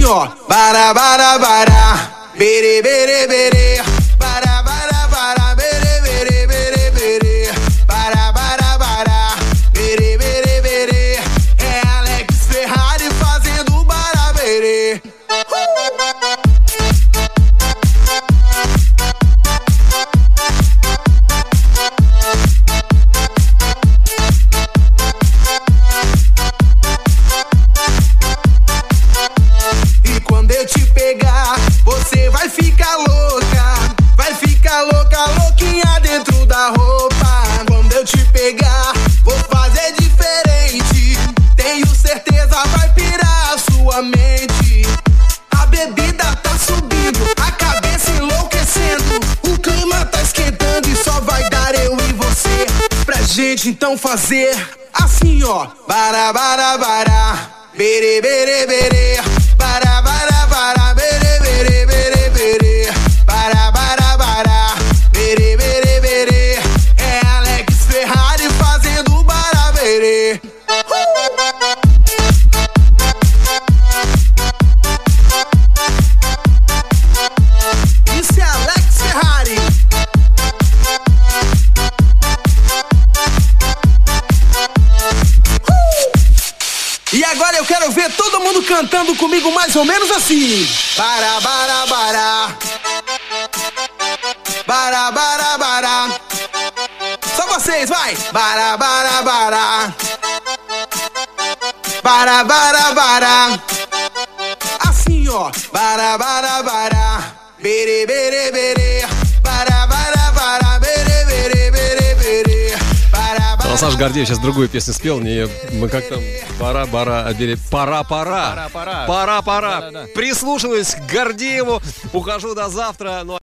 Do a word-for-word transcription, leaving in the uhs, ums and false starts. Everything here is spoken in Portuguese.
ó, bara, bara, bara, bere, bere, bere, bara, bara, bara, bere, bere, bere, bere, bara, bara, bara, bere, bere, bere, é Alex Ferrari fazendo bara, bere. E quando eu te pegar, você vai ficar louca, vai ficar louca, louquinha dentro da roupa. Quando eu te pegar, vou fazer diferente, tenho certeza vai pirar a sua mente. A bebida tá subindo, a cabeça enlouquecendo, o clima tá esquentando e só vai dar eu e você pra gente então fazer assim, ó, bara, bara, bara, bere, bere, bere, bara, bara, bara, bere, bere, bere, bere, bara, bara, bara, bere, bere, bere, é Alex Ferrari fazendo bara, bere. Isso é Alex Ferrari. E agora eu quero ver todo mundo cantando comigo mais ou menos assim. Bara, bara, bara, bara, bara, bara. Só vocês, vai. Bara, bara, bara, bara, bara, bara. Assim, ó. Bara, bara, bara, bere, bere, bere, bara, bara, bara, bere, bere, bere, бери. Саша Гордеев сейчас другую песню спел, не, мы как-то пора-пора, пора-пора, Пора-пора. пора-пора. Да-да-да. Прислушиваюсь к Гордееву, ухожу до завтра. Ну,